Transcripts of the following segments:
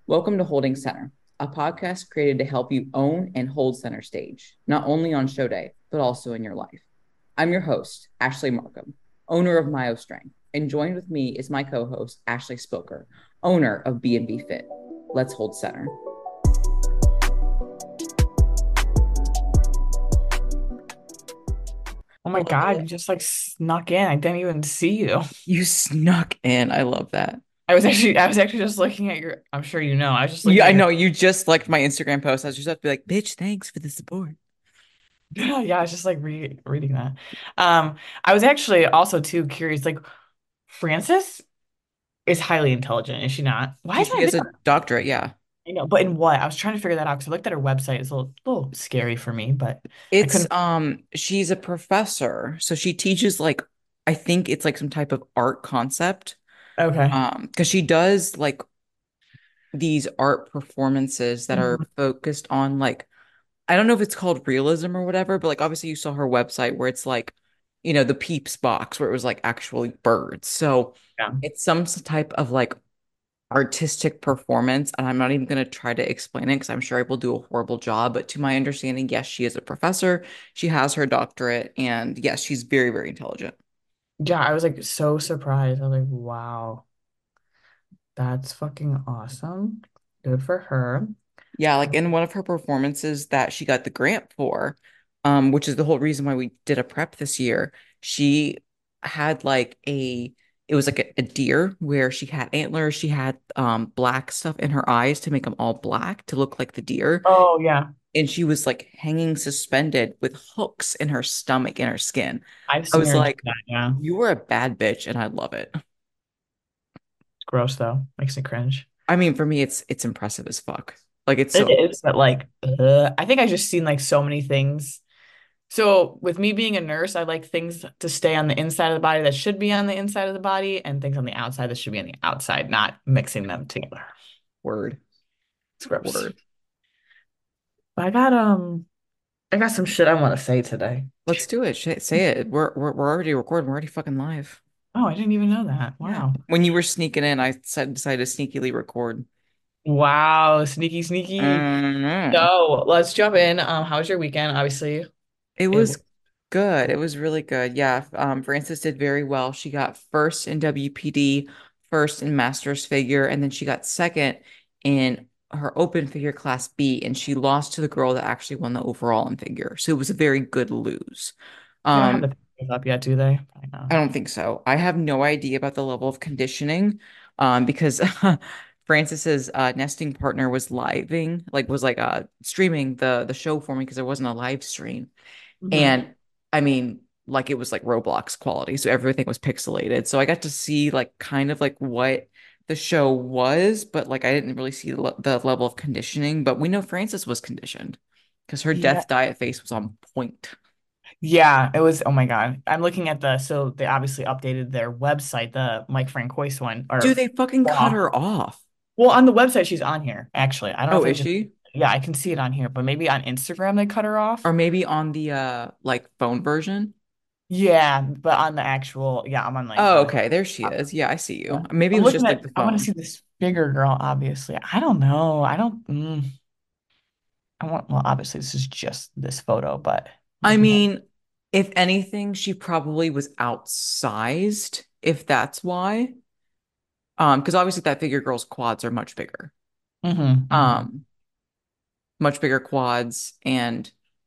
Welcome to Holding Center, a podcast created to help you own and hold center stage, not only on show day, but also in your life. I'm your host, Ashley Markham, owner of Myo Strength, and joined with me is my co-host, Ashley Spilker, owner of B&B Fit. Let's hold center. Oh my God, Hello. you just like snuck in. I didn't even see you. You snuck in. I love that. I was actually just looking at your, I'm sure you know, I was just looking Yeah, at I your, know. You just liked my Instagram post. I was just about to be like, bitch, thanks for the support. yeah, I was just like reading that. I was actually also too curious, like Frances is highly intelligent, is she not? Why isn't She it has a there? doctorate, yeah. I know, but in what? I was trying to figure that out because I looked at her website. It's a little scary for me, but I It's couldn't. she's a professor. So she teaches like I think it's like some type of art concept. Okay. Because she does like these art performances that are Mhm. focused on like I don't know if it's called realism or whatever, but like obviously you saw her website where it's like, the Peeps box where it was like actually birds. So Yeah. it's some type of like artistic performance, and I'm not even going to try to explain it because I'm sure I will do a horrible job. But to my understanding, yes, she is a professor. She has her doctorate, and yes, she's very, very intelligent. Yeah, I was like so surprised. I was like, wow, that's fucking awesome. Good for her. Yeah, like in one of her performances that she got the grant for, which is the whole reason why we did a prep this year, she had like it was like a deer where she had antlers, she had black stuff in her eyes to make them all black to look like the deer. Oh yeah. And she was like hanging suspended with hooks in her stomach and her skin. I've I seen was her do like, that, yeah. you were a bad bitch, and I love it. It's gross though. Makes me cringe. I mean, for me, it's impressive as fuck. Like it's It so is, but like, I think I just seen like so many things. So with me being a nurse, I like things to stay on the inside of the body that should be on the inside of the body, and things on the outside that should be on the outside, not mixing them together. word, It's gross. word. But I got some shit I want to say today. Let's do it. Say it. We're already recording. We're already fucking live. Oh, I didn't even know that. Yeah. Wow. When you were sneaking in, I decided to sneakily record. Wow, sneaky, sneaky. No. So let's jump in. How was your weekend? Obviously, It it was good. It was really good. Yeah. Frances did very well. She got first in WPD, first in Masters figure, and then she got second in her open figure class B, and she lost to the girl that actually won the overall in figure. So it was a very good lose. they don't have Um, the pictures up yet, do they? I I know. don't think so. I have no idea about the level of conditioning, because Francis's nesting partner was streaming the show for me because there wasn't a live stream. Hmm. And I mean, like it was like Roblox quality, so everything was pixelated. So I got to see like kind of like what the show was, but like I didn't really see the level of conditioning. But we know Francis was conditioned because her Yeah. death diet face was on point. Yeah, it was. Oh my God. I'm looking at so they obviously updated their website, the Mike Francois one, Dude, or, they fucking cut well, her off. well, on the website, she's on here, actually. I don't know if Oh, they is just, she? yeah, I can see it on here, but maybe on Instagram they cut her off. Or maybe on the like phone version. Yeah, but on the actual, yeah, I'm on like Oh, the, okay, there she um, is. Yeah, I see yeah. you. Maybe it I'm was looking just like at, the I want to phone. see this bigger girl, obviously. I don't know. I don't, well, obviously, this is just this photo, but I looking at, mean, if anything, she probably was outsized, if that's why. Because obviously that figure girl's quads are much bigger. hmm. Um, much bigger quads. And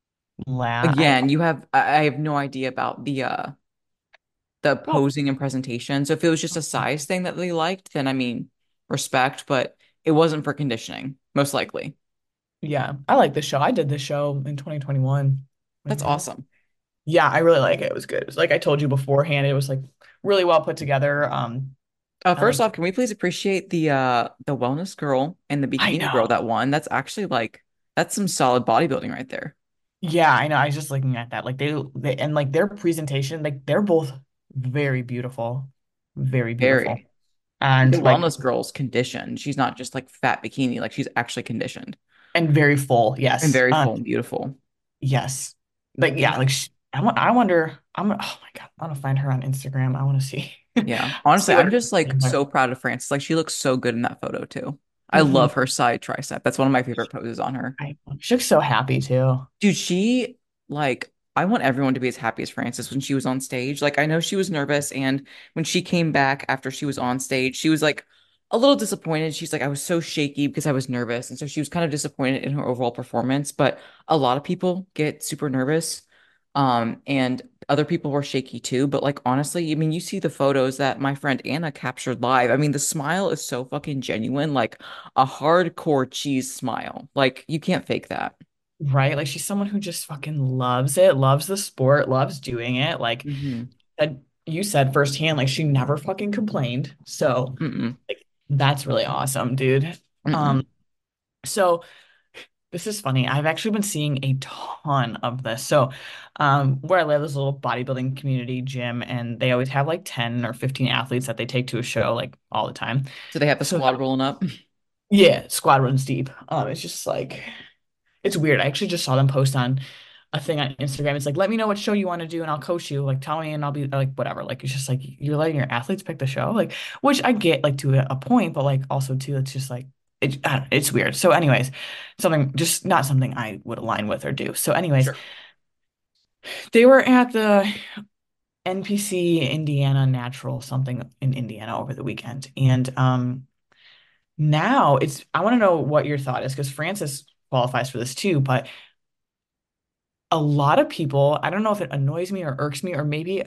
I, again, I have no idea about the well, posing and presentation. So if it was just a size thing that they liked, then I mean, respect, but it wasn't for conditioning, most likely. yeah, I like this show. I did this show in 2021. That's awesome. Yeah, I really like it. It was good. It was like I told you beforehand, it was like really well put together. I First like, off, can we please appreciate the wellness girl and the I bikini girl know. that won? That's actually like that's some solid bodybuilding right there. Yeah, I know. I was just looking at that. Like they and like their presentation, like they're both very beautiful, very beautiful. Very. The And like wellness girl's conditioned. She's not just like fat bikini, like she's actually conditioned and very full. and Yes. very full and beautiful. Yes. Like yeah, like I wonder oh my God, I want to find her on Instagram. I want to see Yeah. Honestly, see what I'm just like so proud of Frances. Like she looks so good in that photo too. I love her side tricep. That's one of my favorite poses on her. She looks so happy too. Dude, like, I want everyone to be as happy as Frances when she was on stage. Like, I know she was nervous, and when she came back after she was on stage, she was like a little disappointed. She's like, I was so shaky because I was nervous. And so she was kind of disappointed in her overall performance. But a lot of people get super nervous. And other people were shaky too. But like, honestly, I mean, you see the photos that my friend Anna captured live. I mean, the smile is so fucking genuine, like a hardcore cheese smile. Like, you can't fake that. Right? Like she's someone who just fucking loves it, loves the sport, loves doing it. Like Hmm. you said firsthand, like she never fucking complained. So Mm-mm. like that's really awesome, dude. Mm-mm. Um, so this is funny. I've actually been seeing a ton of this. So, where I live, there's a little bodybuilding community gym, and they always have like 10 or 15 athletes that they take to a show like all the time. So they have the So squad rolling up. yeah, squad runs deep. It's just like it's weird. I actually just saw them post on a thing on Instagram. It's like, let me know what show you want to do and I'll coach you. Like, tell me and I'll be like, whatever. Like, it's just like you're letting your athletes pick the show. Like, which I get like to a point, but like also too, it's just like I don't know, it's weird. So, anyways, something just not something I would align with or do. So, anyways, Sure. they were at the NPC Indiana Natural something in Indiana over the weekend. And now it's I want to know what your thought is because Francis qualifies for this too, but a lot of people, I don't know if it annoys me or irks me, or maybe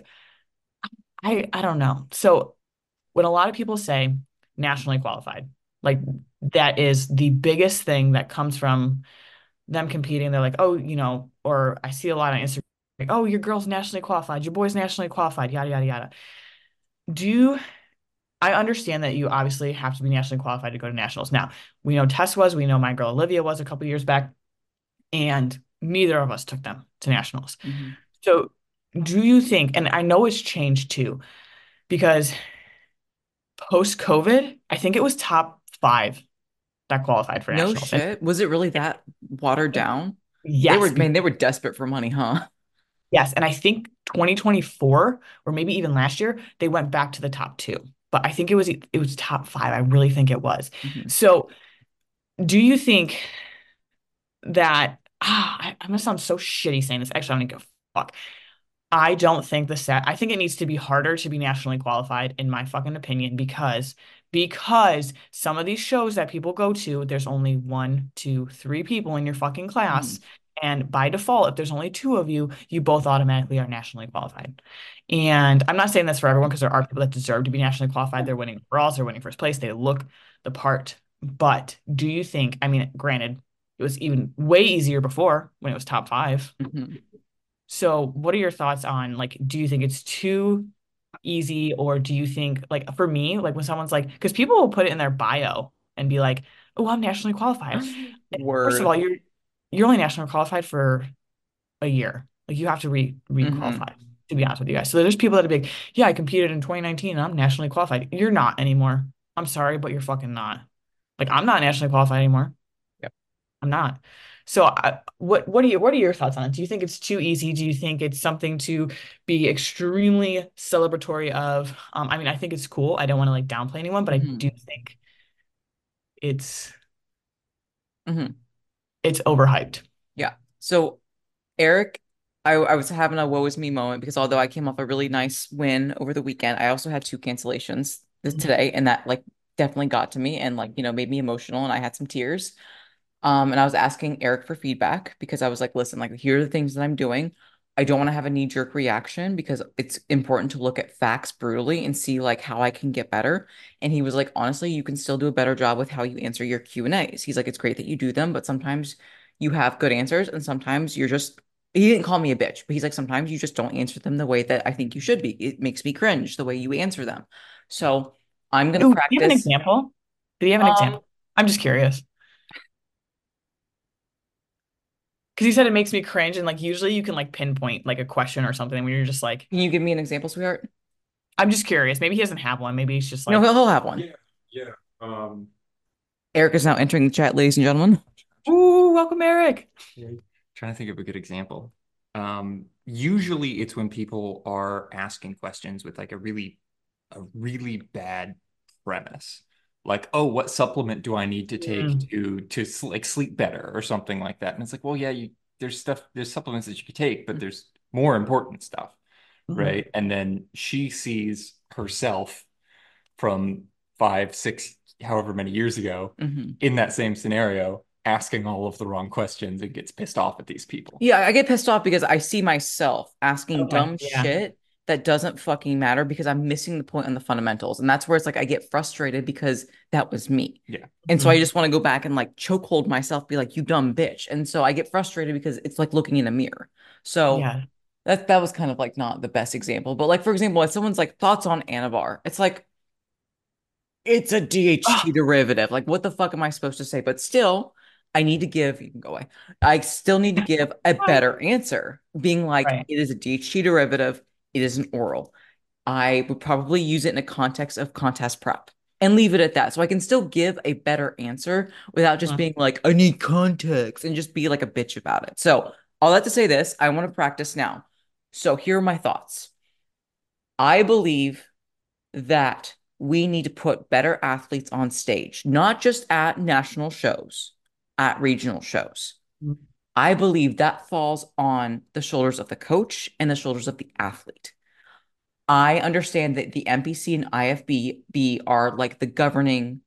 I don't know. So when a lot of people say nationally qualified, like that is the biggest thing that comes from them competing. They're like, oh, or I see a lot on Instagram, like, oh, your girl's nationally qualified, your boy's nationally qualified, yada yada yada. Do I understand that you obviously have to be nationally qualified to go to nationals. Now, we know Tess was, we know my girl Olivia was a couple years back, and neither of us took them to nationals. Hmm. So, do you think, and I know it's changed too, because post COVID, I think it was top five that qualified for No nationals. And shit. Was it really that watered down? yes, They were desperate for money, huh? yes. And I think 2024, or maybe even last year, they went back to the top two. But I think it was top five. I really think it was. Hmm. So, do you think that I'm gonna sound so shitty saying this. Actually, I don't give a fuck. I don't think the set. I think it needs to be harder to be nationally qualified, in my fucking opinion, because some of these shows that people go to, there's only one, two, three people in your fucking Hmm. class, and by default, if there's only two of you, you both automatically are nationally qualified. And I'm not saying this for everyone because there are people that deserve to be nationally qualified. They're winning overalls, they're winning first place, they look the part. But do you think? I mean, granted, it was even way easier before when it was top five. Hmm. So, what are your thoughts on like, do you think it's too easy, or do you think like for me, like when someone's like, because people will put it in their bio and be like, "Oh, I'm nationally qualified." First of Word. all, you're only nationally qualified for a year. Like you have to Hmm. re-qualify, to be honest with you guys. So there's people that are big, yeah, I competed in 2019 and I'm nationally qualified. You're not anymore. I'm sorry, but you're fucking not. Like I'm not nationally qualified anymore. Yep. I'm not. So, what are your thoughts on it? Do you think it's too easy? Do you think it's something to be extremely celebratory of? I mean, I think it's cool. I don't want to like downplay anyone, but I Hmm. do think it's Hmm. it's overhyped. Yeah. So Eric, I was having a woe is me moment because although I came off a really nice win over the weekend, I also had two cancellations today, and that like definitely got to me and like, made me emotional and I had some tears. And I was asking Eric for feedback because I was like, listen, like, here are the things that I'm doing. I don't want to have a knee-jerk reaction because it's important to look at facts brutally and see like how I can get better. And he was like, honestly, you can still do a better job with how you answer your Q&As. He's like, it's great that you do them, but sometimes you have good answers and sometimes you're just he didn't call me a bitch, but he's like, sometimes you just don't answer them the way that I think you should be. It makes me cringe the way you answer them. So I'm gonna Ooh, do you have an practice. example? Do you have an Um, example? I'm just curious. Because you said it makes me cringe, and like usually you can like pinpoint like a question or something when you're just like, can you give me an example, sweetheart? I'm just curious. Maybe he doesn't have one. Maybe he's just No, like, he'll have one. Yeah, yeah. Eric is now entering the chat, ladies and gentlemen. ooh, welcome, Eric. Yeah. Trying to think of a good example. Usually it's when people are asking questions with like a really bad premise. Like, oh, what supplement do I need to take Mm. to like sleep better or something like that? And it's like, well, yeah, there's supplements that you could take, but there's more important stuff, Mhm. right? And then she sees herself from 5, 6, however many years ago Mhm. in that same scenario, asking all of the wrong questions and gets pissed off at these people. Yeah, I get pissed off because I see myself asking Okay. dumb Yeah. shit that doesn't fucking matter because I'm missing the point on the fundamentals. And that's where it's like I get frustrated because that was me. Yeah. And so I Mhm. just want to go back and like chokehold myself, be like, you dumb bitch. And so I get frustrated because it's like looking in a mirror. So Yeah. that was kind of like not the best example. But like for example, if someone's like thoughts on Anavar, it's like it's a DHT Oh, derivative. Like, what the fuck am I supposed to say? But still, I need to give, you can go away. I still need to give a better answer, being like, right. it is a DHT derivative, it is an oral. I would probably use it in a context of contest prep and leave it at that. So I can still give a better answer without just Mhm. being like, I need context and just be like a bitch about it. So, all that to say this, I want to practice now. So, here are my thoughts. I believe that we need to put better athletes on stage, not just at national shows, at regional shows. I believe that falls on the shoulders of the coach and the shoulders of the athlete. I understand that the NPC and IFBB are like the governing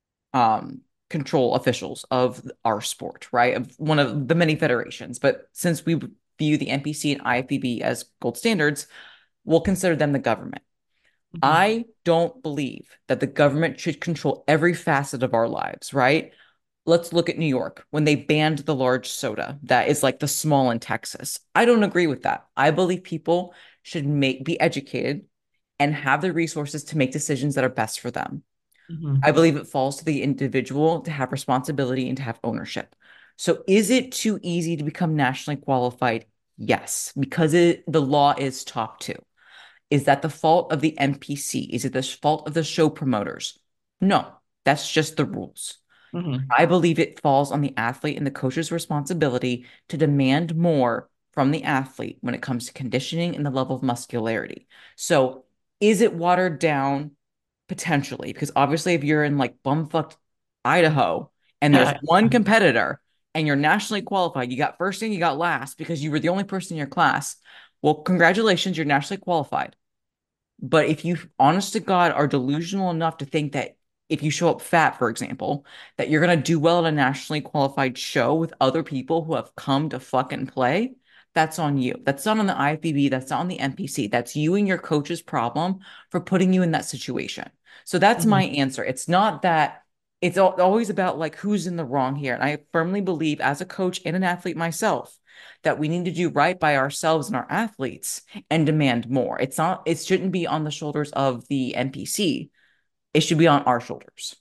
control officials of our sport, right? Of one of the many federations. But since we view the NPC and IFBB as gold standards, we'll consider them the government. Mhm. I don't believe that the government should control every facet of our lives, right? Let's look at New York when they banned the large soda that is like the small in Texas. I don't agree with that. I believe people should be educated and have the resources to make decisions that are best for them. I Mhm. believe it falls to the individual to have responsibility and to have ownership. So is it too easy to become nationally qualified? Yes, because the law is top two. Is that the fault of the NPC? Is it the fault of the show promoters? No, that's just the rules. Mhm. I believe it falls on the athlete and the coach's responsibility to demand more from the athlete when it comes to conditioning and the level of muscularity. So, is it watered down? Potentially, because obviously, if you're in like bumfucked Idaho and there's one competitor and you're nationally qualified, you got first and you got last because you were the only person in your class. Well, congratulations, you're nationally qualified. But if you, honest to God, are delusional enough to think that if you show up fat, for example, that you're going to do well at a nationally qualified show with other people who have come to fucking play, that's on you. That's not on the IFBB. That's not on the NPC. That's you and your coach's problem for putting you in that situation. So that's my Mhm. answer. It's not that it's always about like who's in the wrong here. And I firmly believe, as a coach and an athlete myself, that we need to do right by ourselves and our athletes and demand more. It shouldn't be on the shoulders of the NPC. It should be on our shoulders.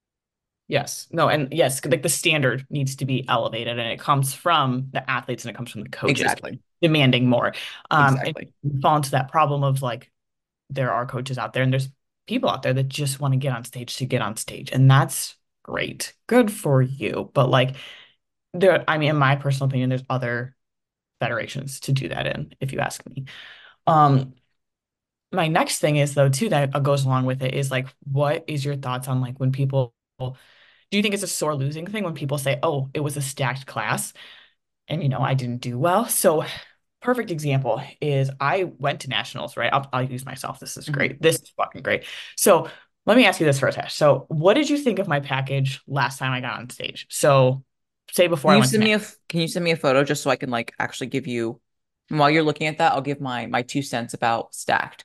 Yes. No, and yes, like the standard needs to be elevated and it comes from the athletes and it comes from the coaches Exactly. demanding more. And Exactly. you fall into that problem of like there are coaches out there and there's people out there that just want to get on stage to get on stage. And that's great. Good for you. But like there, I mean, in my personal opinion, there's other federations to do that in, if you ask me. Um, my next thing is though, too, that goes along with it is like, what is your thoughts on like when people do you think it's a sore losing thing when people say, oh, it was a stacked class and, I didn't do well? So, perfect example is I went to nationals, right? I'll use myself. This is Mhm. great. This is fucking great. So, let me ask you this first, Ash. So, what did you think of my package last time I got on stage? So, say before Can I you went to send me nationals. a can you send me a photo just so I can like actually give you and while you're looking at that, I'll give my 2 cents about stacked.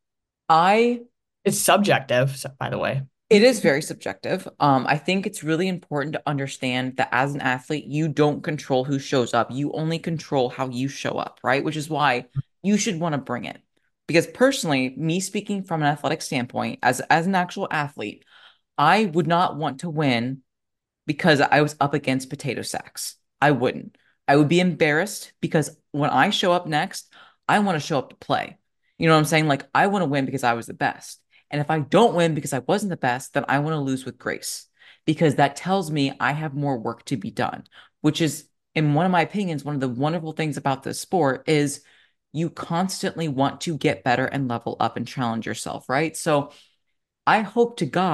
I It's subjective, so, by the way. It is very subjective. I think it's really important to understand that as an athlete, you don't control who shows up. You only control how you show up, right? Which is why you should want to bring it. Because personally, me speaking from an athletic standpoint, as an actual athlete, I would not want to win because I was up against potato sacks. I wouldn't. I would be embarrassed because when I show up next, I want to show up to play. You know what I'm saying? Like, I want to win because I was the best. And if I don't win because I wasn't the best, then I want to lose with grace because that tells me I have more work to be done, which is, in one of my opinions, one of the wonderful things about this sport is you constantly want to get better and level up and challenge yourself, right? So I hope to God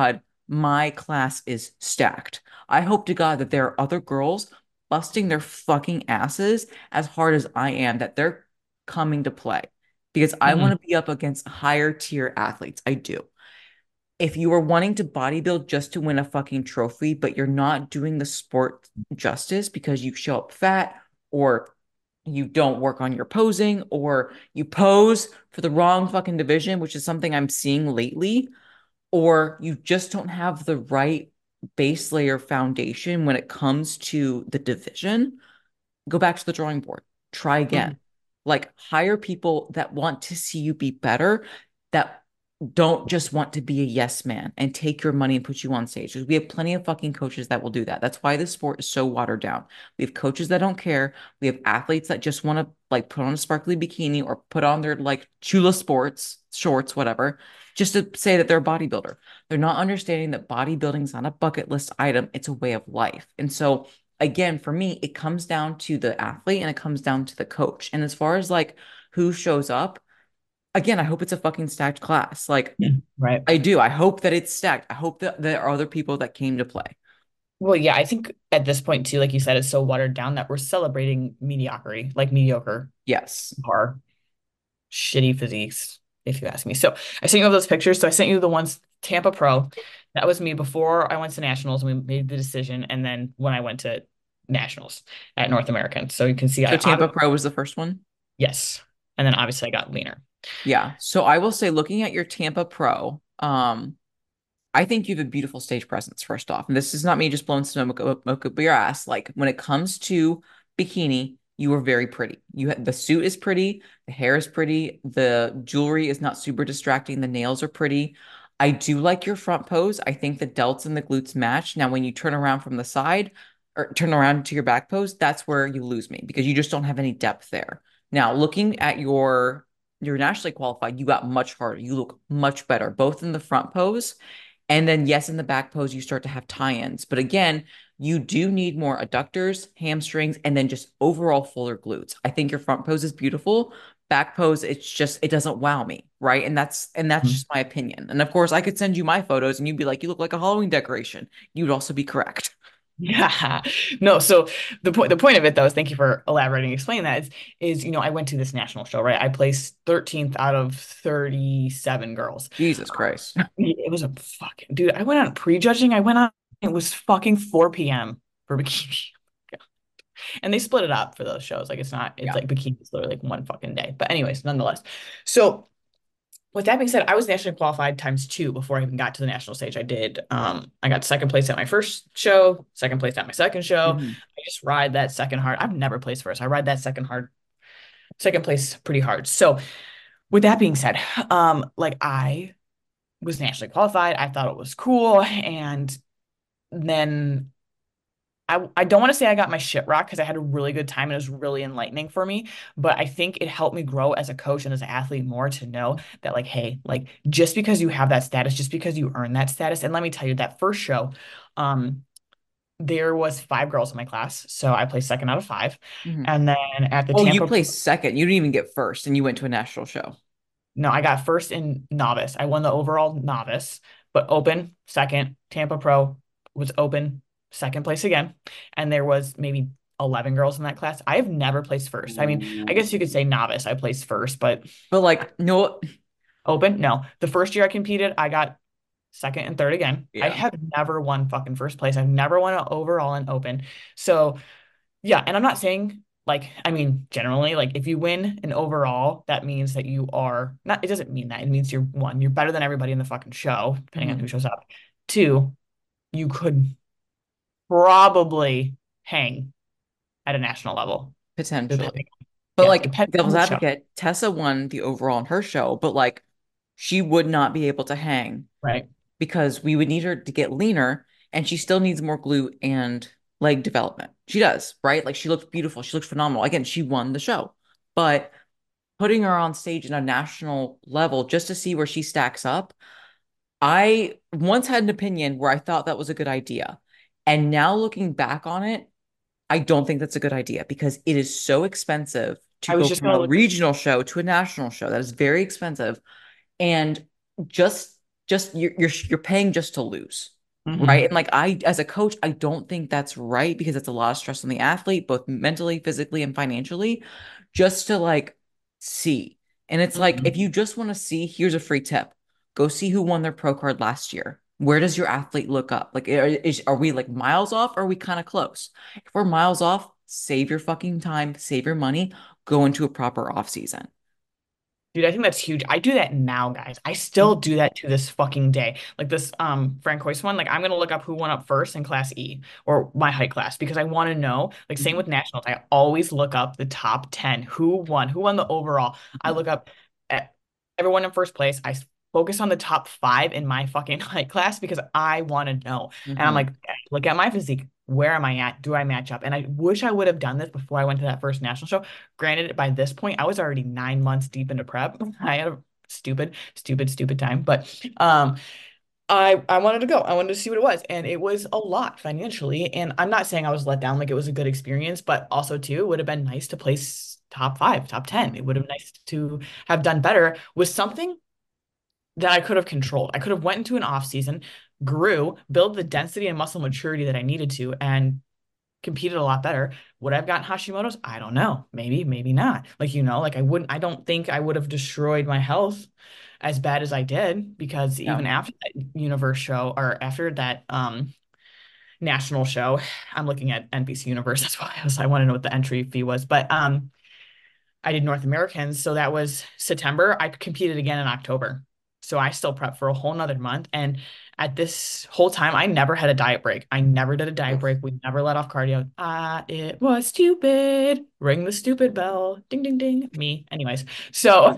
my class is stacked. I hope to God that there are other girls busting their fucking asses as hard as I am, that they're coming to play because I want Mhm. to be up against higher tier athletes. I do. If you are wanting to bodybuild just to win a fucking trophy, but you're not doing the sport justice because you show up fat or you don't work on your posing or you pose for the wrong fucking division, which is something I'm seeing lately, or you just don't have the right base layer foundation when it comes to the division, go back to the drawing board. Try again. Mhm. Like hire people that want to see you be better, that don't just want to be a yes man and take your money and put you on stage. We have plenty of fucking coaches that will do that. That's why this sport is so watered down. We have coaches that don't care. We have athletes that just want to like put on a sparkly bikini or put on their like Chula sports shorts, whatever, just to say that they're a bodybuilder. They're not understanding that bodybuilding is not a bucket list item, it's a way of life. And so again, for me, it comes down to the athlete and it comes down to the coach. And as far as like who shows up, again, I hope it's a fucking stacked class. Like, Yeah. Right. I do. I hope that it's stacked. I hope that there are other people that came to play. Well, yeah, I think at this point too, like you said, it's so watered down that we're celebrating mediocrity, like mediocre Yes. or shitty physiques, if you ask me. So I sent you all those pictures. So I sent you the ones Tampa Pro. That was me before I went to nationals and we made the decision. And then when I went to nationals at North American. So you can see So I Tampa obviously, Pro was the first one. yes. And then obviously I got leaner. Yeah. So I will say, looking at your Tampa Pro, I think you have a beautiful stage presence, first off. And this is not me just blowing smoke up your ass. Like when it comes to bikini, you are very pretty. The suit is pretty, the hair is pretty, the jewelry is not super distracting, the nails are pretty. I do like your front pose. I think the delts and the glutes match. Now, when you turn around from the side or turn around to your back pose, that's where you lose me because you just don't have any depth there. Now, looking at your nationally qualified, you got much harder. You look much better, both in the front pose and then, yes, in the back pose, you start to have tie-ins. But again, you do need more adductors, hamstrings, and then just overall fuller glutes. I think your front pose is beautiful. Back pose, it's just it doesn't wow me, right? And that's just my opinion. And of course, I could send you my photos and you'd be like, you look like a Halloween decoration. You'd also be correct. Yeah. No, so the point of it though is thank you for elaborating and explaining that is I went to this national show, right? I placed 13th out of 37 girls. Jesus Christ. It was a fucking dude. I went on prejudging. I went on, it was fucking 4 p.m. for bikini. And they split it up for those shows. Like it's Yeah. like bikini is literally like one fucking day. But anyways, nonetheless. So with that being said, I was nationally qualified times two before I even got to the national stage. I got second place at my first show, second place at my second show. Mhm. I just ride that second hard. I've never placed first. I ride that second place pretty hard. So with that being said, like I was nationally qualified. I thought it was cool. And then I don't want to say I got my shit rocked because I had a really good time and it was really enlightening for me. But I think it helped me grow as a coach and as an athlete more to know that, like, hey, like just because you have that status, just because you earn that status, and let me tell you, that first show, um, there was 5 girls in my class, so I placed second out of 5. Mhm. And then at the Oh, you Tampa, placed second. You didn't even get first, and you went to a national show. no, I got first in novice. I won the overall novice, but open second. Tampa Pro was open second place again. And there was maybe 11 girls in that class. I have never placed first. I mean, I guess you could say novice, I placed first, but But like, no, open, no. The first year I competed, I got second and third again. I yeah. have never won fucking first place. I've never won an overall in open. So yeah, and I'm not saying like I mean generally like if you win an overall, that means that you are not it doesn't mean that. It means you're one, you're better than everybody in the fucking show, depending on who Mhm. shows up. Two, you could probably hang at a national level, Potentially. depending But yeah, like depending on devil's the show. advocate, Tessa won the overall in her show, but like she would not be able to hang Right. because we would need her to get leaner and she still needs more glute and leg development. She does, right? Like she looks beautiful. She looks phenomenal. Again, she won the show. But putting her on stage in a national level just to see where she stacks up, I once had an opinion where I thought that was a good idea. And now looking back on it, I don't think that's a good idea because it is so expensive to I was go just from gonna a look at regional show to a national show. That is very expensive. And just just you're paying just to lose. Hmm. right? And like as a coach, I don't think that's right because it's a lot of stress on the athlete, both mentally, physically, and financially, just to like see. And it's like if Hmm. you just want to see, here's a free tip. Go see who won their pro card last year. Where does your athlete look up? Like, are we like miles off or are we kind of close? If we're miles off, save your fucking time, save your money, go into a proper off season. Dude, I think that's huge. I do that now, guys. I still do that to this fucking day. Like this Frank Hoist one, like I'm gonna look up who won up first in class E or my height class because I want to know. Like same Mhm. with nationals. I always look up the top 10. Who won the overall. I Mhm. look up at everyone in first place. Focus on the top five in my fucking height class because I want to know. And I'm Mhm. like, look at my physique. Where am I at? Do I match up? And I wish I would have done this before I went to that first national show. Granted, by this point, I was already 9 months deep into prep. I had a stupid time, but I wanted to go. I wanted to see what it was, and it was a lot financially. And I'm not saying I was let down, like it was a good experience, but also too, it would have been nice to place top five, top 10. It would have been nice to have done better with something that I could have controlled. I could have went into an off season, grew, build the density and muscle maturity that I needed to, and competed a lot better. Would I have gotten Hashimoto's? I don't know. Maybe, maybe not. Like, like I don't think I would have destroyed my health as bad as I did because Yeah. even after that universe show or after that national show, I'm looking at NBC Universe. That's why I want to know what the entry fee was. But I did North Americans. So that was September. I competed again in October. So I still prepped for a whole nother month. And at this whole time, I never had a diet break. I never did a diet break. We never let off cardio. It was stupid. Ring the stupid bell. Ding, ding, ding. Me. Anyways. So,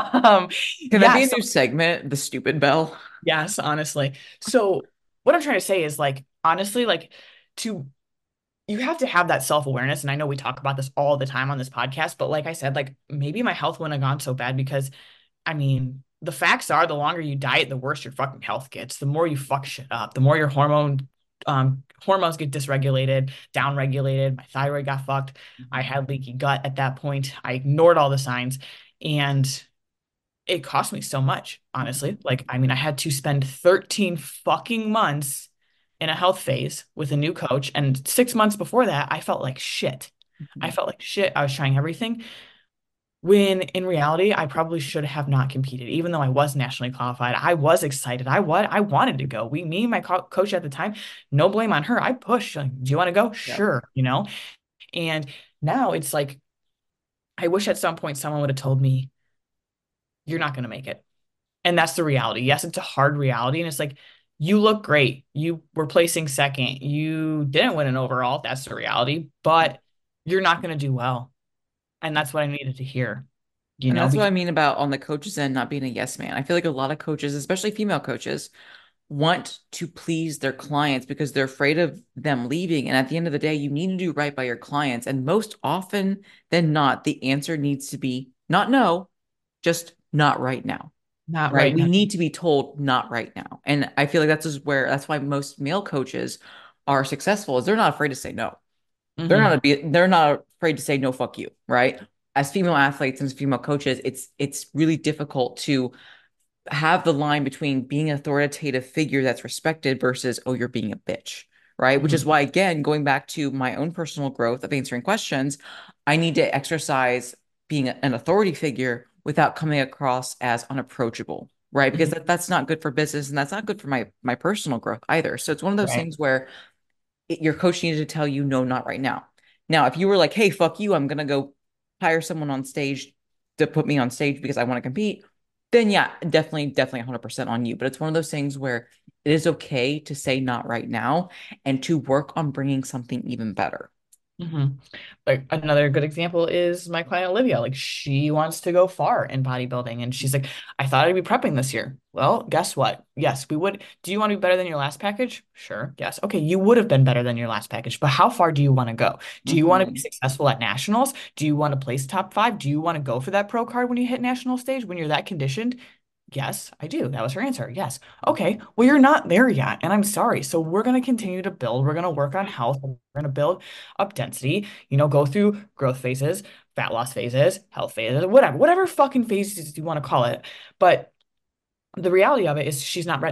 Can that yeah. be a So, new segment? The stupid bell. yes, honestly. So, what I'm trying to say is like, honestly, like, to you have to have that self-awareness. And I know we talk about this all the time on this podcast, but like I said, like maybe my health wouldn't have gone so bad because I mean, the facts are the longer you diet, the worse your fucking health gets. The more you fuck shit up, the more your hormones get dysregulated, downregulated. My thyroid got fucked. I had leaky gut at that point. I ignored all the signs and it cost me so much, honestly. Like, I mean, I had to spend 13 fucking months in a health phase with a new coach. And 6 months before that, I felt like shit. I Mhm. felt like shit. I was trying everything. When in reality, I probably should have not competed, even though I was nationally qualified. I was excited. I wanted to go. Me and my coach at the time, no blame on her. I pushed. Like, do you want to go? Yeah. Sure. And now it's like, I wish at some point someone would have told me, you're not going to make it. And that's the reality. Yes, it's a hard reality. And it's like, you look great. You were placing second. You didn't win an overall. That's the reality, but you're not going to do well. And that's what I needed to hear, And that's what I because mean about on the coaches end not being a yes man. I feel like a lot of coaches, especially female coaches, want to please their clients because they're afraid of them leaving. And at the end of the day, you need to do right by your clients. And most often than not, the answer needs to be not no, just not right now. not Right. right We now. need to be told not right now. And I feel like that's why most male coaches are successful is they're not afraid to say no. Hmm. They're not afraid to say no, fuck you. Right. As female athletes and as female coaches, it's really difficult to have the line between being an authoritative figure that's respected versus, oh, you're being a bitch, right? Which is Hmm. why, again, going back to my own personal growth of answering questions, I need to exercise being an authority figure without coming across as unapproachable, right? Because Hmm. that's not good for business and that's not good for my personal growth either. So it's one of those Right. things where your coach needed to tell you, no, not right now. Now, if you were like, hey, fuck you, I'm gonna go hire someone on stage to put me on stage because I want to compete, then yeah, definitely 100% on you. But it's one of those things where it is okay to say not right now and to work on bringing something even better. Hmm. Like another good example is my client Olivia. Like she wants to go far in bodybuilding, and she's like, I thought I'd be prepping this year. Well, guess what? Yes, we would. Do you want to be better than your last package? Sure. Yes. Okay, you would have been better than your last package, but how far do you want to go? Do you want to be Mhm. successful at nationals? Do you want to place top five? Do you want to go for that pro card when you hit national stage when you're that conditioned? Yes, I do. That was her answer. Yes. Okay. Well, you're not there yet, and I'm sorry. So we're going to continue to build. We're going to work on health. We're going to build up density, go through growth phases, fat loss phases, health phases, whatever fucking phases you want to call it. But the reality of it is she's not ready.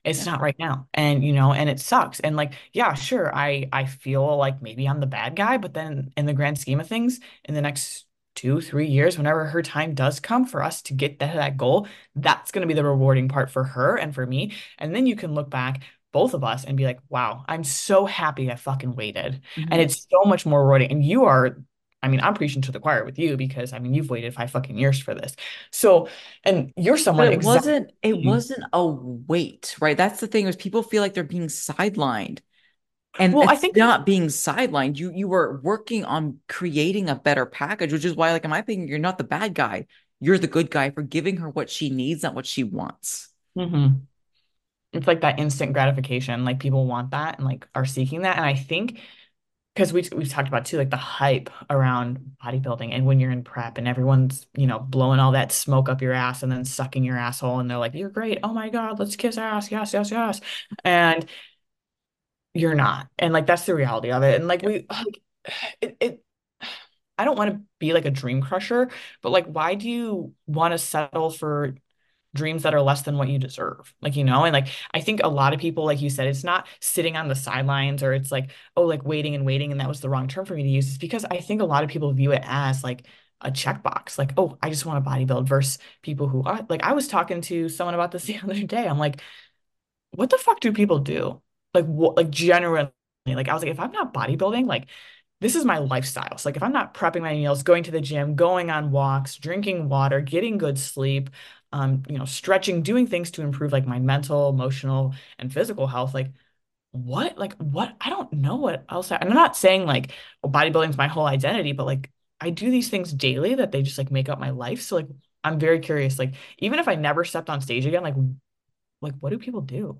It's Yeah. not right now. And and it sucks. And like, yeah, sure, I feel like maybe I'm the bad guy, but then in the grand scheme of things, in the next 2, 3 years, whenever her time does come for us to get that goal, that's going to be the rewarding part for her and for me. And then you can look back, both of us, and be like, wow, I'm so happy I fucking waited. And Mhm. it's so much more rewarding. And you are, I mean, I'm preaching to the choir with you because I mean, you've waited 5 fucking years for this. So, and you're But someone it exactly. wasn't it wasn't a wait, right? That's the thing is people feel like they're being sidelined. And Well, I it's think not being sidelined. You were working on creating a better package, which is why, like, in my opinion, you're not the bad guy. You're the good guy for giving her what she needs, not what she wants. Mhm. It's like that instant gratification. Like people want that and like are seeking that. And I think because we've talked about too, like the hype around bodybuilding and when you're in prep and everyone's, blowing all that smoke up your ass and then sucking your asshole and they're like, you're great. Oh my God, let's kiss ass. Yes, yes, yes. And you're not. And like that's the reality of it. And like Yep. we like it I don't want to be like a dream crusher, but like why do you want to settle for dreams that are less than what you deserve? Like, and like I think a lot of people, like you said, it's not sitting on the sidelines or it's like, oh, like waiting and waiting, and that was the wrong term for me to use. It's because I think a lot of people view it as like a checkbox, like, oh, I just want to bodybuild versus people who are like I was talking to someone about this the other day. I'm like, what the fuck do people do? Like what like generally, like I was like, if I'm not bodybuilding, like this is my lifestyle. So like if I'm not prepping my meals, going to the gym, going on walks, drinking water, getting good sleep, stretching, doing things to improve like my mental, emotional, and physical health, like what? I don't know what else. And I'm not saying like bodybuilding is my whole identity, but like I do these things daily that they just like make up my life. So like I'm very curious. Like even if I never stepped on stage again, like what do people do?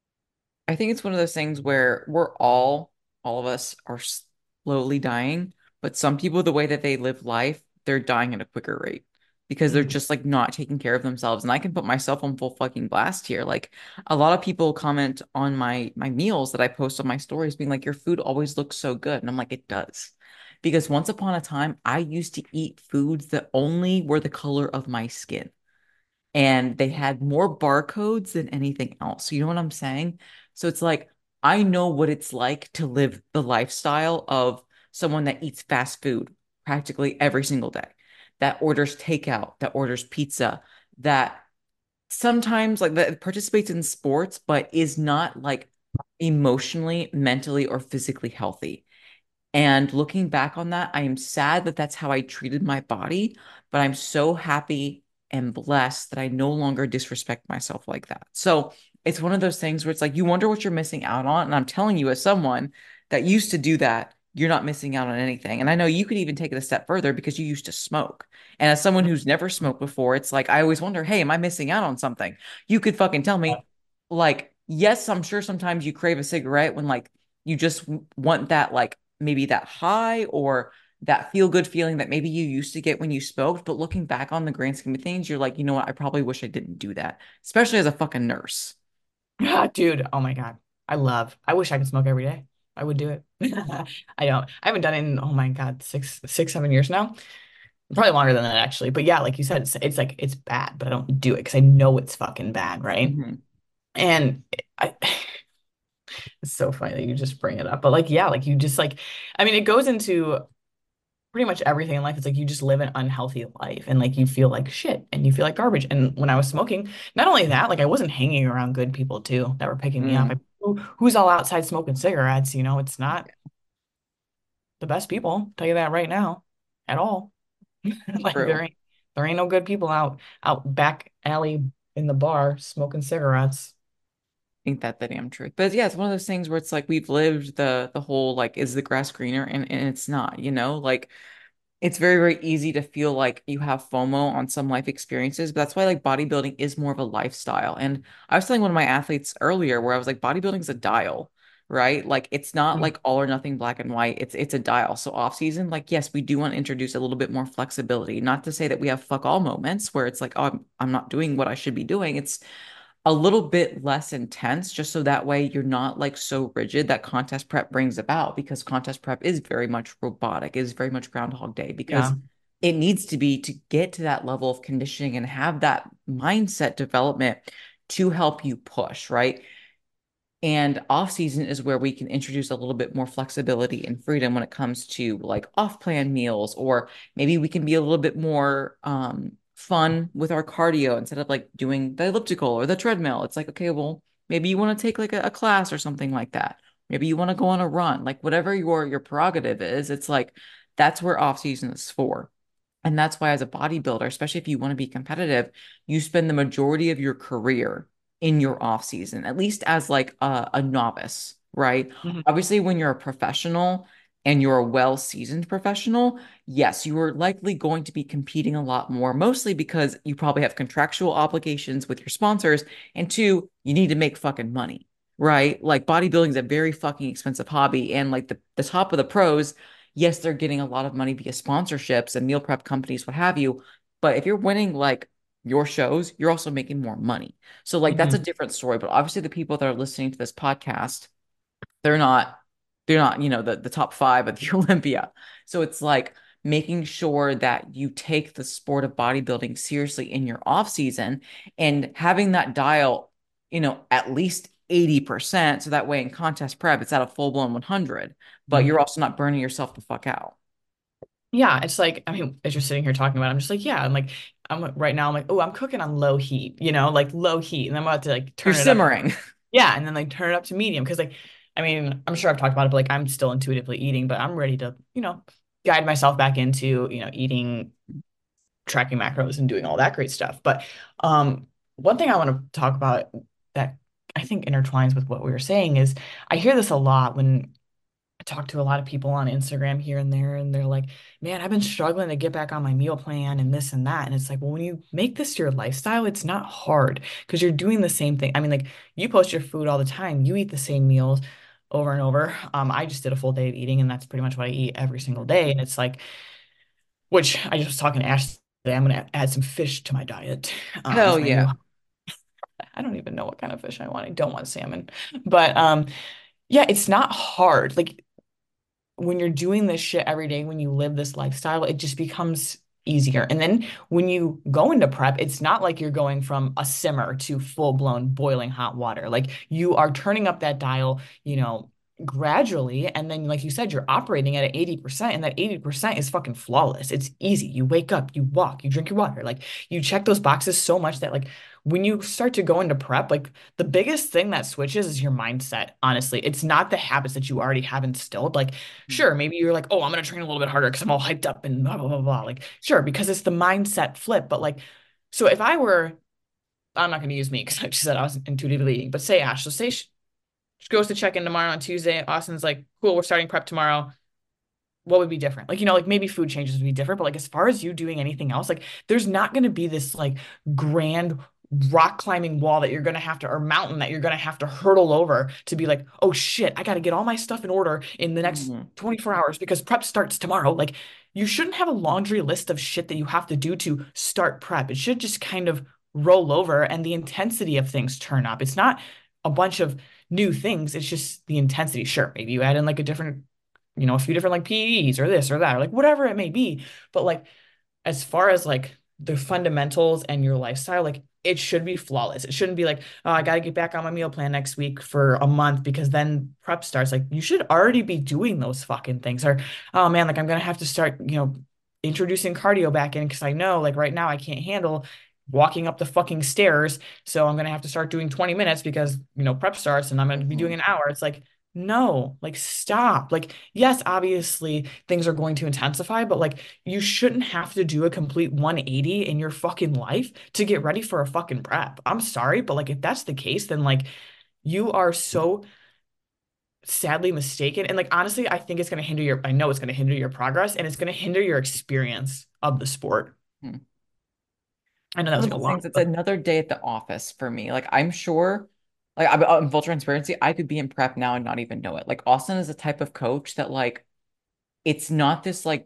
I think it's one of those things where all of us are slowly dying, but some people, the way that they live life, they're dying at a quicker rate because they're Mm. just like not taking care of themselves. And I can put myself on full fucking blast here. Like a lot of people comment on my meals that I post on my stories, being like, your food always looks so good. And I'm like, it does. Because once upon a time, I used to eat foods that only were the color of my skin and they had more barcodes than anything else. You know what I'm saying? So it's like I know what it's like to live the lifestyle of someone that eats fast food practically every single day, that orders takeout, that orders pizza, that sometimes like that participates in sports, but is not like emotionally, mentally, or physically healthy. And looking back on that, I am sad that that's how I treated my body, but I'm so happy and blessed that I no longer disrespect myself like that. So it's one of those things where it's like you wonder what you're missing out on. And I'm telling you, as someone that used to do that, you're not missing out on anything. And I know you could even take it a step further because you used to smoke. And as someone who's never smoked before, it's like I always wonder, hey, am I missing out on something? You could fucking tell me, like, yes, I'm sure sometimes you crave a cigarette when like you just want that like maybe that high or that feel good feeling that maybe you used to get when you smoked. But looking back on the grand scheme of things, you're like, you know what? I probably wish I didn't do that, especially as a fucking nurse. Dude, oh my God. I wish I could smoke every day. I would do it. I don't. I haven't done it in, oh my God, 7 years now. Probably longer than that actually. But yeah, like you said, it's like it's bad, but I don't do it because I know it's fucking bad, right? Mhm. And I it's so funny that you just bring it up. But like, yeah, like you just like, I mean, it goes into pretty much everything in life. It's like you just live an unhealthy life and like you feel like shit and you feel like garbage. And when I was smoking, not only that, like I wasn't hanging around good people too that were picking me up. Mm. Who's all outside smoking cigarettes? It's not the best people, I'll tell you that right now, at all. Like True. there ain't no good people out back alley in the bar smoking cigarettes. I think that's the damn truth. But yeah, it's one of those things where it's like we've lived the whole like is the grass greener and it's not, like it's very, very easy to feel like you have FOMO on some life experiences, but that's why like bodybuilding is more of a lifestyle. And I was telling one of my athletes earlier where I was like, bodybuilding is a dial, right? Like it's not Mm. like all or nothing black and white. It's a dial. So off season, like yes, we do want to introduce a little bit more flexibility. Not to say that we have fuck all moments where it's like, oh, I'm not doing what I should be doing. It's a little bit less intense, just so that way you're not like so rigid that contest prep brings about because contest prep is very much robotic, is very much Groundhog Day because Yeah. it needs to be to get to that level of conditioning and have that mindset development to help you push, right? And off season is where we can introduce a little bit more flexibility and freedom when it comes to like off plan meals, or maybe we can be a little bit more fun with our cardio instead of like doing the elliptical or the treadmill. It's like, okay, well, maybe you want to take like a class or something like that. Maybe you want to go on a run, like whatever your prerogative is. It's like that's where off season is for. And that's why, as a bodybuilder, especially if you want to be competitive, you spend the majority of your career in your off season, at least as like a novice, right? Mhm. Obviously, when you're a professional and you're a well-seasoned professional, yes, you are likely going to be competing a lot more, mostly because you probably have contractual obligations with your sponsors. And two, you need to make fucking money, right? Like bodybuilding is a very fucking expensive hobby. And like the top of the pros, yes, they're getting a lot of money via sponsorships and meal prep companies, what have you. But if you're winning like your shows, you're also making more money. So like that's a Mhm. different story. But obviously the people that are listening to this podcast, they're not they're not, the top five at the Olympia. So it's like making sure that you take the sport of bodybuilding seriously in your off season and having that dial, at least 80%. So that way in contest prep, it's at a full blown 100, but Mhm. you're also not burning yourself the fuck out. Yeah, it's like, I mean, as you're sitting here talking about it, I'm just like, yeah, right now, I'm like, oh, I'm cooking on low heat, like low heat. And I'm about to like You're turn it up. simmering. Yeah. And then like turn it up to medium. Cause like, I mean, I'm sure I've talked about it, but like I'm still intuitively eating, but I'm ready to, guide myself back into, eating, tracking macros and doing all that great stuff. But one thing I want to talk about that I think intertwines with what we were saying is I hear this a lot when I talk to a lot of people on Instagram here and there, and they're like, man, I've been struggling to get back on my meal plan and this and that. And it's like, well, when you make this your lifestyle, it's not hard because you're doing the same thing. I mean, like you post your food all the time, you eat the same meals over and over. I just did a full day of eating, and that's pretty much what I eat every single day. And it's like, which I just was talking to Ash today, I'm gonna add some fish to my diet. Hell For my new yeah. I don't even know what kind of fish I want. I don't want salmon. But yeah, it's not hard. Like when you're doing this shit every day, when you live this lifestyle, it just becomes easier. And then when you go into prep, it's not like you're going from a simmer to full-blown boiling hot water. Like you are turning up that dial, gradually. And then, like you said, you're operating at 80%, and that 80% is fucking flawless. It's easy. You wake up, you walk, you drink your water. Like you check those boxes so much that like when you start to go into prep, like the biggest thing that switches is your mindset. Honestly, it's not the habits that you already have instilled. Like sure, maybe you're like, oh, I'm gonna train a little bit harder because I'm all hyped up and blah blah blah blah. Like, sure, because it's the mindset flip. But like, so if I were, I'm not gonna use me because like she said I was intuitively eating, but say Ash, so say she goes to check in tomorrow on Tuesday. Austin's like, cool, we're starting prep tomorrow. What would be different? Like, like maybe food changes would be different, but like as far as you doing anything else, like there's not gonna be this like grand rock climbing wall that you're gonna have to, or mountain that you're gonna have to hurdle over to be like, oh shit, I gotta get all my stuff in order in the next Mhm. 24 hours because prep starts tomorrow. Like, you shouldn't have a laundry list of shit that you have to do to start prep. It should just kind of roll over and the intensity of things turn up. It's not a bunch of new things, it's just the intensity. Sure, maybe you add in like a different, a few different like PEs or this or that, or like whatever it may be. But like, as far as like the fundamentals and your lifestyle, like it should be flawless. It shouldn't be like, oh, I got to get back on my meal plan next week for a month because then prep starts. Like you should already be doing those fucking things. Or, oh man, like I'm gonna have to start, introducing cardio back in because I know like right now I can't handle walking up the fucking stairs. So I'm gonna have to start doing 20 minutes because, prep starts and I'm gonna be doing Mhm. an hour. It's like, no, like stop. Like, yes, obviously things are going to intensify, but like you shouldn't have to do a complete 180 in your fucking life to get ready for a fucking prep. I'm sorry, but like if that's the case, then like you are so sadly mistaken. And like honestly, I think it's gonna hinder your, I know it's gonna hinder your progress and it's gonna hinder your experience of the sport. Mhm. I know that One was of like a those long, things, it's another day at the office for me. Like I'm sure, like in full transparency, I could be in prep now and not even know it. Like Austin is the type of coach that like it's not this like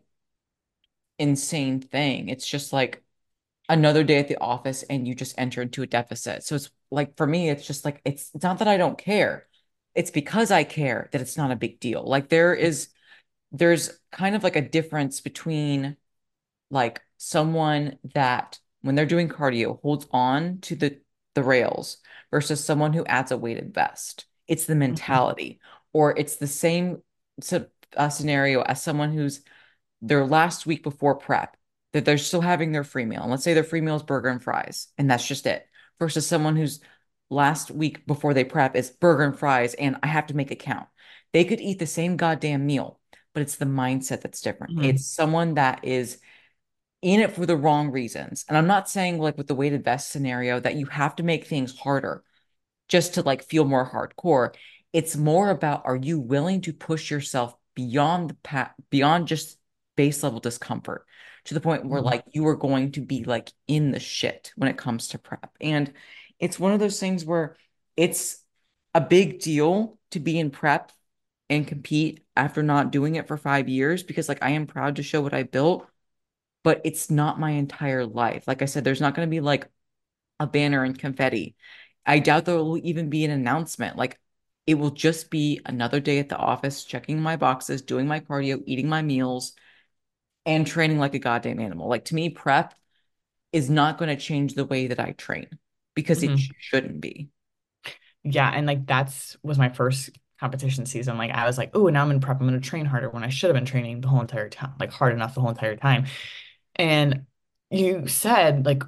insane thing. It's just like another day at the office and you just enter into a deficit. So it's like for me, it's just like it's not that I don't care. It's because I care that it's not a big deal. Like there's kind of like a difference between like someone that when they're doing cardio holds on to the rails versus someone who adds a weighted vest. It's the Mhm. mentality, or it's the same scenario as someone who's their last week before prep, that they're still having their free meal. And let's say their free meal is burger and fries, and that's just it, versus someone who's last week before they prep is burger and fries, and I have to make it count. They could eat the same goddamn meal, but it's the mindset that's different. Mhm. It's someone that is in it for the wrong reasons. And I'm not saying like with the weighted vest scenario that you have to make things harder just to like feel more hardcore. It's more about, are you willing to push yourself beyond beyond just base level discomfort to the point where Mhm. like you are going to be like in the shit when it comes to prep. And it's one of those things where it's a big deal to be in prep and compete after not doing it for 5 years, because like I am proud to show what I built, but it's not my entire life. Like I said, there's not going to be like a banner and confetti. I doubt there will even be an announcement. Like it will just be another day at the office, checking my boxes, doing my cardio, eating my meals, and training like a goddamn animal. Like to me, prep is not going to change the way that I train because it Mhm. shouldn't be. Yeah, and like that's was my first competition season. Like I was like, oh, now I'm in prep. I'm gonna train harder when I should have been training the whole entire time, like hard enough the whole entire time. And you said like,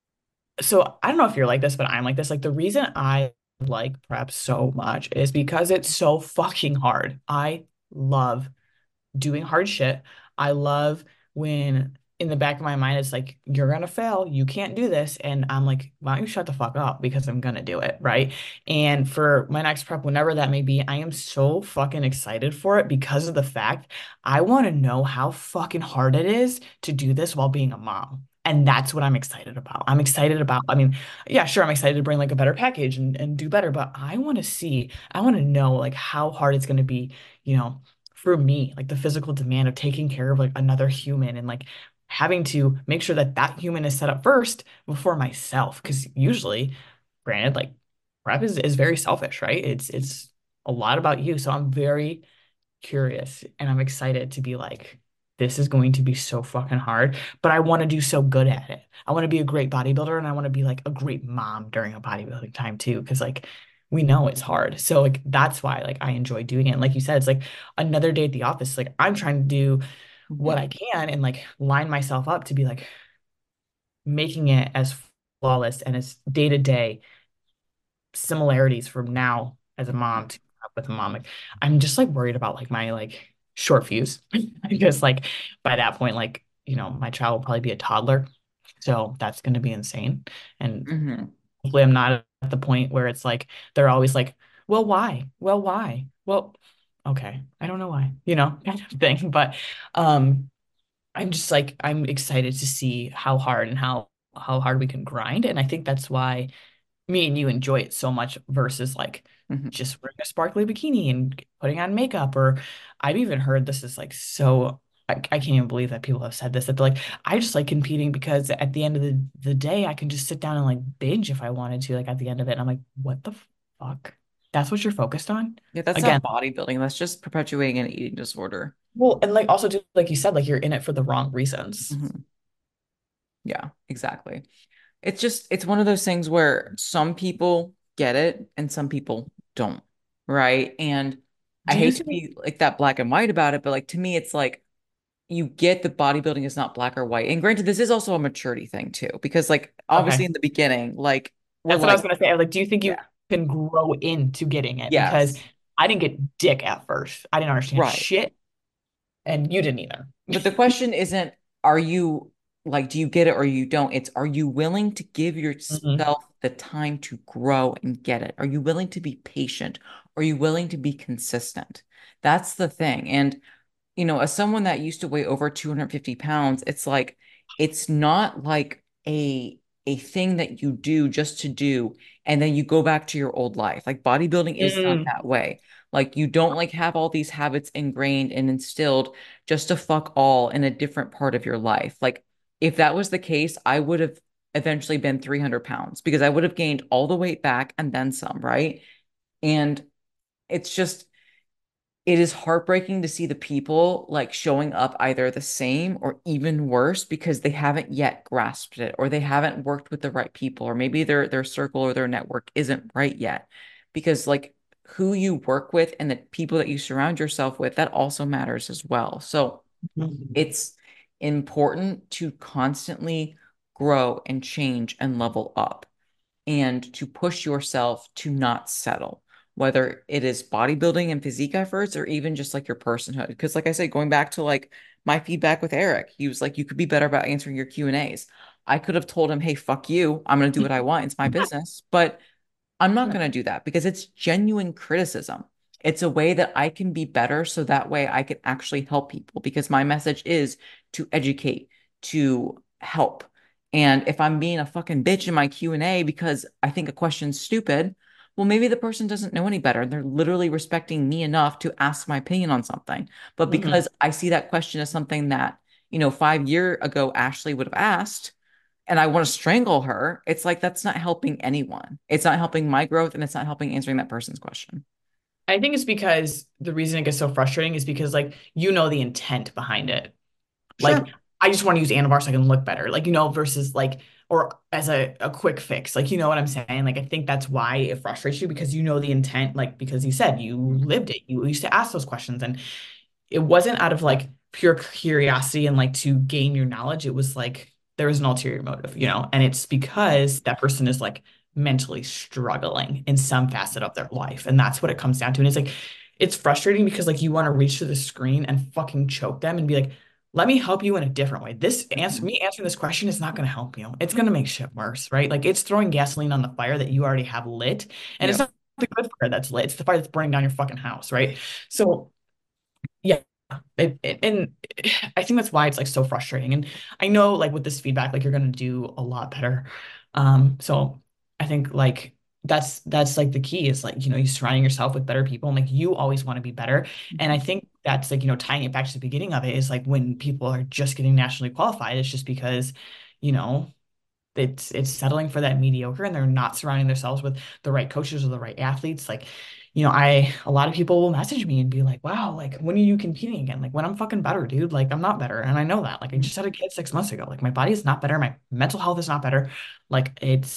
so I don't know if you're like this, but I'm like this. Like the reason I like prep so much is because it's so fucking hard. I love doing hard shit. I love when in the back of my mind it's like, you're gonna fail, you can't do this. And I'm like, why don't you shut the fuck up? Because I'm gonna do it, right? And for my next prep, whenever that may be, I am so fucking excited for it because of the fact I want to know how fucking hard it is to do this while being a mom. And that's what I'm excited about. I'm excited about, I mean, yeah, sure, I'm excited to bring like a better package and do better, but I want to see, I want to know like how hard it's going to be, you know, for me, like the physical demand of taking care of like another human and like having to make sure that that human is set up first before myself. Because usually, granted, like prep is very selfish, right? It's a lot about you. So I'm very curious and I'm excited to be like, this is going to be so fucking hard, but I want to do so good at it. I want to be a great bodybuilder and I want to be like a great mom during a bodybuilding time too. Cause like we know it's hard. So like that's why like I enjoy doing it. And like you said, it's like another day at the office. Like I'm trying to do what Mhm. I can and like line myself up to be like making it as flawless and as day to day similarities from now as a mom to with a mom. Like I'm just like worried about like my like short fuse because like by that point, like, you know, my child will probably be a toddler. So that's gonna be insane. And Mhm. hopefully I'm not at the point where it's like they're always like, well, why? Well, why? Well, okay, I don't know why, you know, kind of thing. But I'm just like I'm excited to see how hard and how hard we can grind. And I think that's why me and you enjoy it so much versus like Mhm. just wearing a sparkly bikini and putting on makeup. Or I've even heard this is like so I can't even believe that people have said this that they're like, I just like competing because at the end of the day I can just sit down and like binge if I wanted to, like at the end of it. And I'm like, what the fuck? That's what you're focused on? Yeah, that's Again, not bodybuilding. That's just perpetuating an eating disorder. well, and like also too, like you said, like you're in it for the wrong reasons. Mhm. Yeah, exactly. It's one of those things where some people get it and some people don't, right? And I Do you hate to think be like that black and white about it, but like to me, it's like you get the bodybuilding is not black or white. And granted, this is also a maturity thing too, because like obviously okay. in the beginning, like we're That's what I was like, gonna say. I was like, do you think you yeah, can grow into getting it? Because yes, I didn't get dick at first. I didn't understand right. shit, and you didn't either. But the question isn't, are you like, do you get it or you don't? It's, are you willing to give Hmm. yourself the time to grow and get it? Are you willing to be patient? Are you willing to be consistent? That's the thing. And, as someone that used to weigh over 250 pounds, it's like, it's not like a thing that you do just to do, and then you go back to your old life. Like bodybuilding is not Mm. that way. Like you don't like have all these habits ingrained and instilled just to fuck all in a different part of your life. Like, if that was the case, I would have eventually been 300 pounds because I would have gained all the weight back and then some, right? And it's just, it is heartbreaking to see the people like showing up either the same or even worse because they haven't yet grasped it or they haven't worked with the right people or maybe their circle or their network isn't right yet. Because like who you work with and the people that you surround yourself with, that also matters as well. So Mhm. it's important to constantly grow and change and level up and to push yourself to not settle, whether it is bodybuilding and physique efforts or even just like your personhood. Because, like I said, going back to like my feedback with Eric, he was like, you could be better about answering your Q&As. I could have told him, hey, fuck you. I'm going to do what I want. It's my business. But I'm not going to do that because it's genuine criticism. It's a way that I can be better so that way I can actually help people because my message is to educate, to help. And if I'm being a fucking bitch in my Q&A because I think a question's stupid, well, maybe the person doesn't know any better. They're literally respecting me enough to ask my opinion on something. But Mhm. because I see that question as something that, 5 years ago Ashley would have asked, and I want to strangle her, it's like that's not helping anyone. It's not helping my growth and it's not helping answering that person's question. I think it's because the reason it gets so frustrating is because like you know the intent behind it. Like Sure. I just want to use Anavar so I can look better. Like, versus like or as a quick fix. Like, you know what I'm saying? Like I think that's why it frustrates you because you know the intent, like because you said you lived it. You used to ask those questions and it wasn't out of like pure curiosity and like to gain your knowledge. It was like there was an ulterior motive. And it's because that person is like mentally struggling in some facet of their life. And that's what it comes down to. And it's like, it's frustrating because like you want to reach to the screen and fucking choke them and be like, let me help you in a different way. Mhm. Me answering this question is not going to help you. It's going to make shit worse, right? Like it's throwing gasoline on the fire that you already have lit. And it's Yep. not the good fire that's lit. It's the fire that's burning down your fucking house, right? So yeah, and I think that's why it's like so frustrating. And I know like with this feedback, like you're gonna do a lot better. So I think like that's like the key is like, you surrounding yourself with better people and like you always want to be better. And I Mhm. think that's like, tying it back to the beginning of it is like when people are just getting nationally qualified, it's just because, you know, it's settling for that mediocre and they're not surrounding themselves with the right coaches or the right athletes. Like, a lot of people will message me and be like, wow, like when are you competing again? Like when I'm fucking better, dude. Like I'm not better. And I know that. Like I Mhm. just had a kid 6 months ago. Like my body is not better. My mental health is not better. Like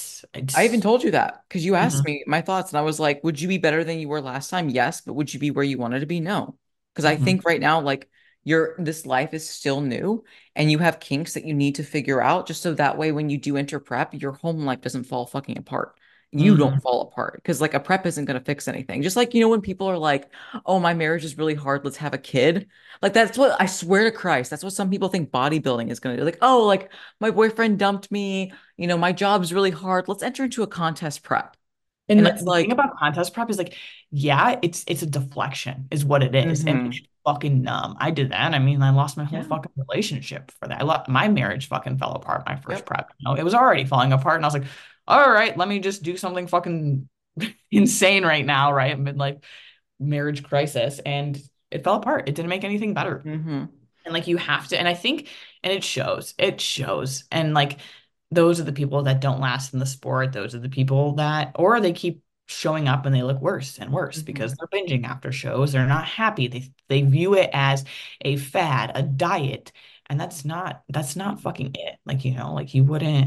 I even it's told you that because you asked Mhm. me my thoughts, and I was like, would you be better than you were last time? Yes, but would you be where you wanted to be? No. Because I Mhm. think right now, like, this life is still new and you have kinks that you need to figure out just so that way when you do enter prep, your home life doesn't fall fucking apart. You don't Mhm. fall apart because, like, a prep isn't going to fix anything. Just like, when people are like, oh, my marriage is really hard, let's have a kid. Like, that's what I swear to Christ, that's what some people think bodybuilding is going to do. Like, oh, like, my boyfriend dumped me, my job's really hard. Let's enter into a contest prep. And And the, it's the thing like, about contest prep is like, yeah, it's a deflection is what it is. And it's hmm fucking numb. I did that. I mean, I lost my whole yeah, fucking relationship for that. I lost my marriage fucking fell apart my first yep. prep. It was already falling apart. And I was like, all right, let me just do something fucking insane right now, right? I'm in like marriage crisis. And it fell apart. It didn't make anything better. hmm And like you have to, and I think, and it shows. And like those are the people that don't last in the sport. Those are the people that, or they keep showing up and they look worse and worse hmm because they're binging after shows. They're not happy. They view it as a fad, a diet. And that's not fucking it. Like, like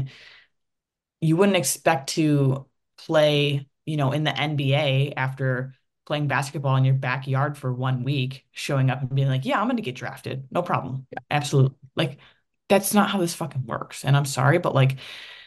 you wouldn't expect to play, in the NBA after playing basketball in your backyard for 1 week, showing up and being like, yeah, I'm going to get drafted. No problem. Absolutely. Like, that's not how this fucking works. And I'm sorry, but like,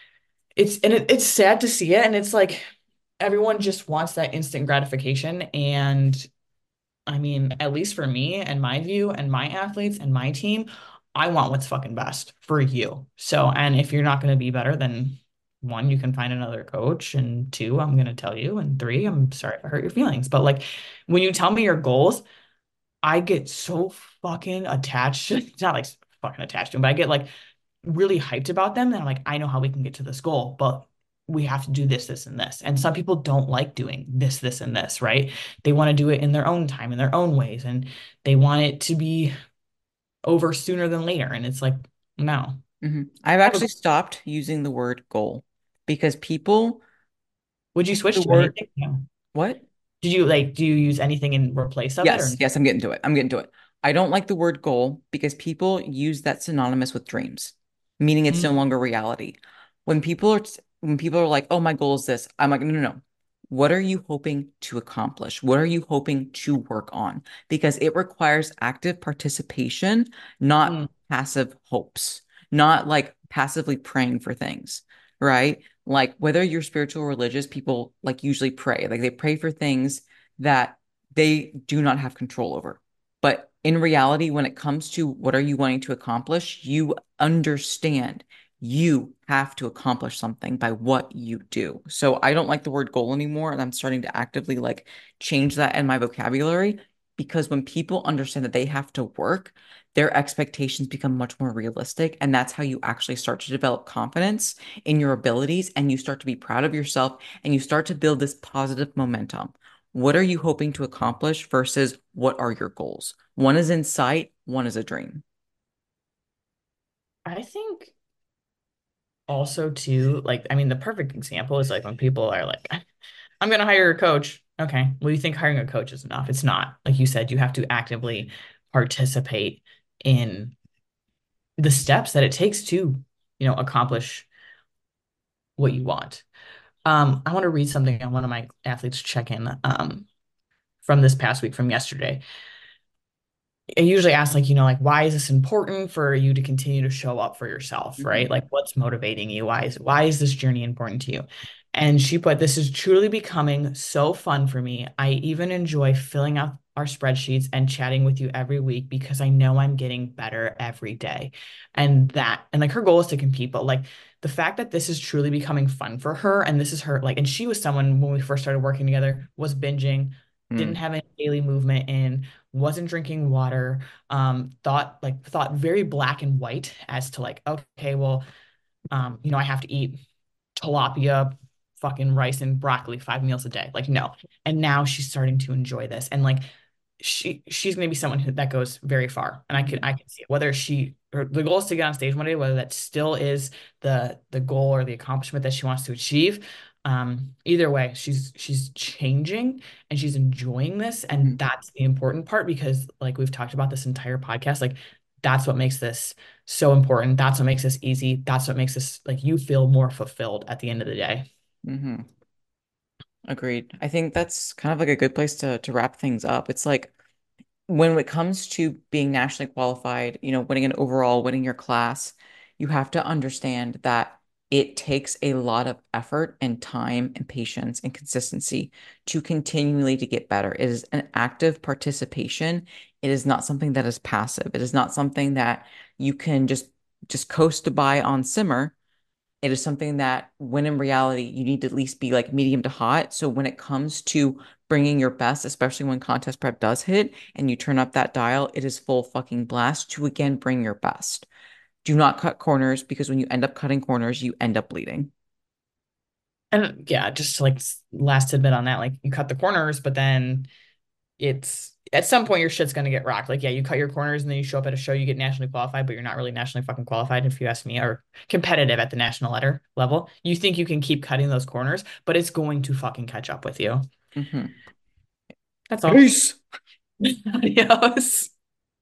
it's sad to see it. And it's like, everyone just wants that instant gratification. And I mean, at least for me and my view and my athletes and my team, I want what's fucking best for you. So, and if you're not going to be better, then one, you can find another coach, and two, I'm going to tell you, and three, I'm sorry if I hurt your feelings. But like when you tell me your goals, I get so fucking attached. It's not like fucking attached to them, but I get like really hyped about them. And I'm like, I know how we can get to this goal, but we have to do this, this, and this. And some people don't like doing this, and this, right? They want to do it in their own time, in their own ways, and they want it to be over sooner than later. And it's like, no, I've I have a actually goal. stopped using the word goal because people Would you take switch the to word, anything? No. what? do you use anything in replace of it or Yes, yes, I'm getting to it. I'm getting to it. I don't like the word goal because people use that synonymous with dreams, meaning it's no Mm, longer reality. When people are when people are like, "Oh, my goal is this," I'm like, "No, no, no. What are you hoping to accomplish? What are you hoping to work on?" Because it requires active participation, not mm, passive hopes, not like passively praying for things, right? Like whether you're spiritual or religious, people like usually pray. Like they pray for things that they do not have control over. But in reality, when it comes to what are you wanting to accomplish, you understand you have to accomplish something by what you do. So I don't like the word goal anymore, and I'm starting to actively like change that in my vocabulary because when people understand that they have to work, their expectations become much more realistic, and that's how you actually start to develop confidence in your abilities and you start to be proud of yourself and you start to build this positive momentum. What are you hoping to accomplish versus what are your goals? One is in sight, one is a dream. I think also too, like, I mean, the perfect example is like when people are like, I'm gonna hire a coach. Okay. Well, you think hiring a coach is enough? It's not. Like you said, you have to actively participate in the steps that it takes to, accomplish what you want. I want to read something on one of my athletes check-in from this past week, from yesterday. I usually ask like, like why is this important for you to continue to show up for yourself, right? Mhm. Like what's motivating you? Why is this journey important to you? And she put, this is truly becoming so fun for me. I even enjoy filling out our spreadsheets and chatting with you every week because I know I'm getting better every day. And like her goal is to compete, but like the fact that this is truly becoming fun for her, and this is her like, and she was someone when we first started working together, was binging, didn't Mm. have any daily movement in, wasn't drinking water, thought very black and white as to like, okay, well, I have to eat tilapia, fucking rice and broccoli 5 meals a day. Like, no. And now she's starting to enjoy this. And like she's gonna be someone that goes very far. And I Mhm. can see it. Whether she or the goal is to get on stage one day, whether that still is the goal or the accomplishment that she wants to achieve. Either way, she's changing and she's enjoying this. And Mhm. that's the important part because like we've talked about this entire podcast, like that's what makes this so important. That's what makes this easy. That's what makes this like you feel more fulfilled at the end of the day. Mhm. Agreed. I think that's kind of like a good place to wrap things up. It's like when it comes to being nationally qualified, winning an overall, winning your class, you have to understand that it takes a lot of effort and time and patience and consistency to continually to get better. It is an active participation. It is not something that is passive. It is not something that you can just coast by on simmer. It is something that when in reality, you need to at least be like medium to hot. So when it comes to bringing your best, especially when contest prep does hit and you turn up that dial, it is full fucking blast to again bring your best. Do not cut corners because when you end up cutting corners, you end up bleeding. And yeah, just like last tidbit on that, like you cut the corners, but then it's at some point your shit's gonna get rocked. Like, yeah, you cut your corners and then you show up at a show, you get nationally qualified, but you're not really nationally fucking qualified, if you ask me, or competitive at the national level. You think you can keep cutting those corners, but it's going to fucking catch up with you. Mhm. That's all. Peace. Adios.